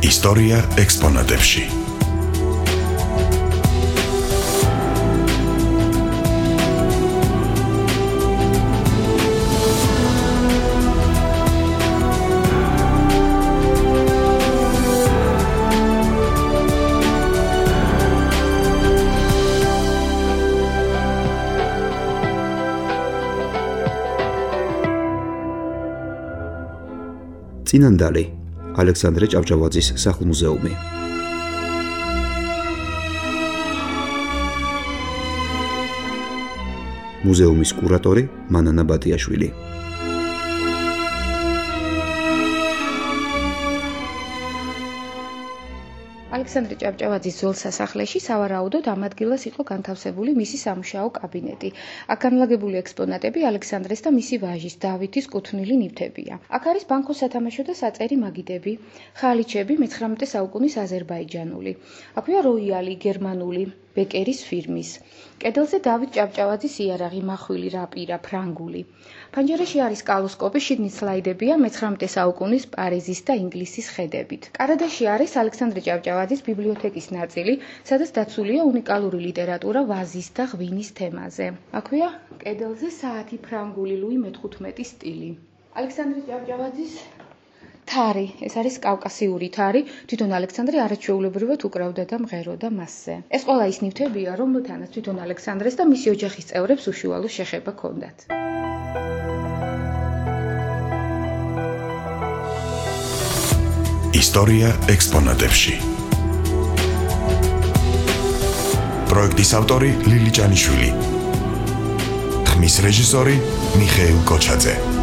ისტორია ექსპონატებში. წინანდალი ალექსანდრე ჭავჭავაძის სახლ-მუზეუმი. მუზეუმის კურატორი მანანა ბატიაშვილი. ალექსანდრე ჭავჭავაძის ძველ სასახლეში სავარაუდოდ ამ ადგილას იყო განთავსებული მისი სამუშაო კაბინეტი. აქ განლაგებული ექსპონატები ალექსანდრეს და მისი ვაჟის დავითის კუთვნილი ნივთებია. აქ არის ბანკოს სათამაშო და საწერი მაგიდები, ხალიჩები, მე-19 საუკუნის აზერბაიჯანული. აქვეა როიალი, გერმანული, ბეკერის ფირმის. კედელზე დავით ჭავჭავაძის იარაღი, მახვილი, რაპირა, ფრანგული. ფანჯარაში არის კალოსკოპი, შიგნით სლაიდებია მე-19 საუკუნის პარიზის და ინგლისის ხედებით. კარადაში არის ალექსანდრე ჭავჭავაძის ბიბლიოთეკის ნაწილი, სადაც დაცულია უნიკალური ლიტერატურა ვაზის და ღვინის თემაზე. აქვეა კედელზე საათი ფრანგული ლუი მე-15 სტილი. ალექსანდრე ჭავჭავაძის თარი, ეს არის კავკასიური თარი, თვითონ ალექსანდრე არაჩვეულებრივად უკრავდა და მღეროდა მასზე. ეს ყველა ის ნივთებია, რომელთანაც თვითონ ალექსანდრეს და მისი ოჯახის წევრებს უშუალო შეხება ჰქონდათ. ისტორია ექსპონატებში. პროექტის ავტორი ლილი ჭანიშვილი. ხმის რეჟისორი მიხეილ კოჩაძე.